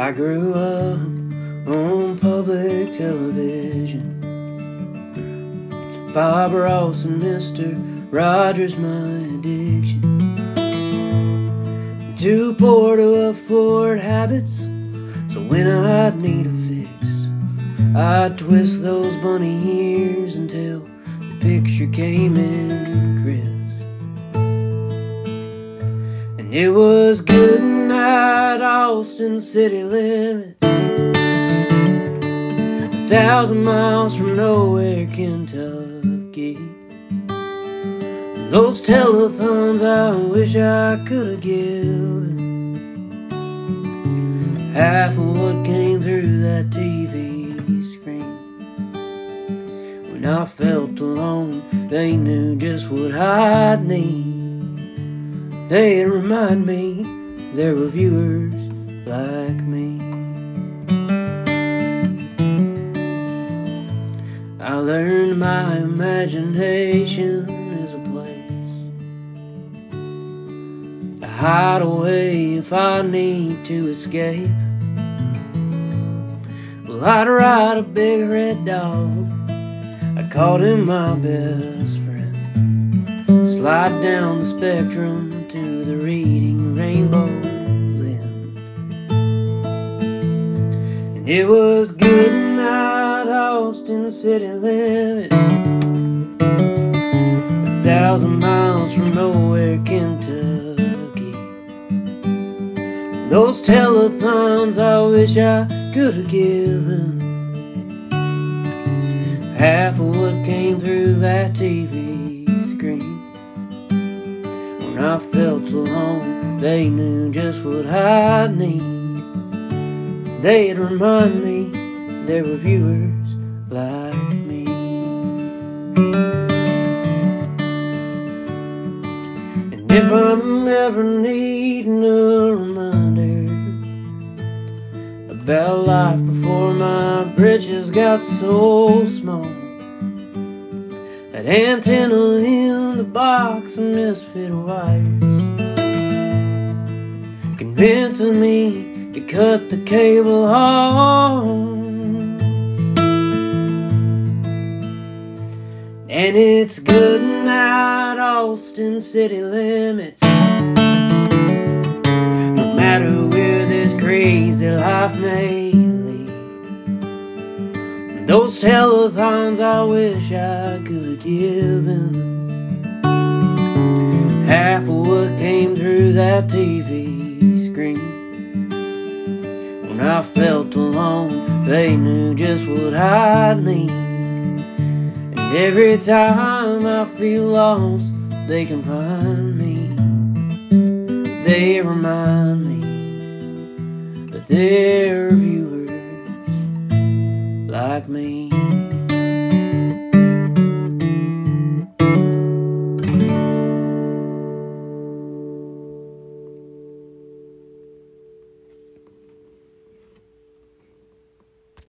I grew up on public television. Bob Ross and Mr. Rogers, my addiction. Too poor to afford habits, so when I'd need a fix, I'd twist those bunny ears until the picture came in crisp. And it was good night, Austin city limits, 1,000 miles from nowhere, Kentucky. Those telethons I wish I could have given half of what came through that TV screen. When I felt alone, they knew just what I'd need. They'd remind me there were viewers like me. I learned my imagination is a place, a hideaway if I need to escape. Well, I'd ride a big red dog, I called him my best friend, slide down the spectrum to the reading rainbow then. And it was good night, Austin city limits, 1,000 miles from nowhere, Kentucky. Those telethons I wish I could have given half of what came through that TV screen. When I felt alone, they knew just what I'd need. They'd remind me there were viewers like me. And if I'm ever needing a reminder about life before my britches got so small, that antenna in the box of misfit wires convinces me to cut the cable off. And it's good night, Austin city limits, no matter where this crazy life may lead. Those telethons I wish I could have given half of what came through that TV screen. When I felt alone, they knew just what I'd need. And every time I feel lost, they can find me. They remind me that they're viewers like me.